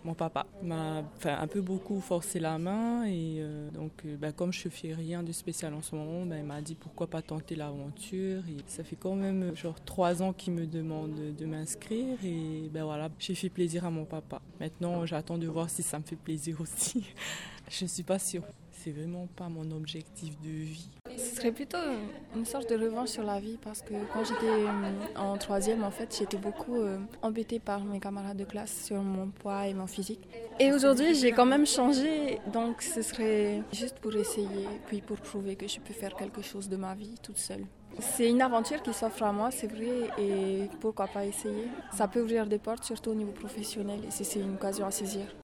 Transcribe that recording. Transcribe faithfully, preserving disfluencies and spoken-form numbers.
Mon papa m'a enfin, un peu beaucoup forcé la main et euh, donc euh, ben, comme je fais rien de spécial en ce moment, ben, il m'a dit pourquoi pas tenter l'aventure. Et ça fait quand même genre trois ans qu'il me demande de m'inscrire et ben voilà, j'ai fait plaisir à mon papa. Maintenant j'attends de voir si ça me fait plaisir aussi. Je suis pas sûre. C'est vraiment pas mon objectif de vie. Ce serait plutôt une sorte de revanche sur la vie parce que quand j'étais euh, en troisième, en fait, j'étais beaucoup euh, embêtée par mes camarades de classe sur mon poids et mon physique. Et aujourd'hui, j'ai quand même changé, donc ce serait juste pour essayer, puis pour prouver que je peux faire quelque chose de ma vie toute seule. C'est une aventure qui s'offre à moi, c'est vrai, et pourquoi pas essayer. Ça peut ouvrir des portes, surtout au niveau professionnel, et si c'est une occasion à saisir.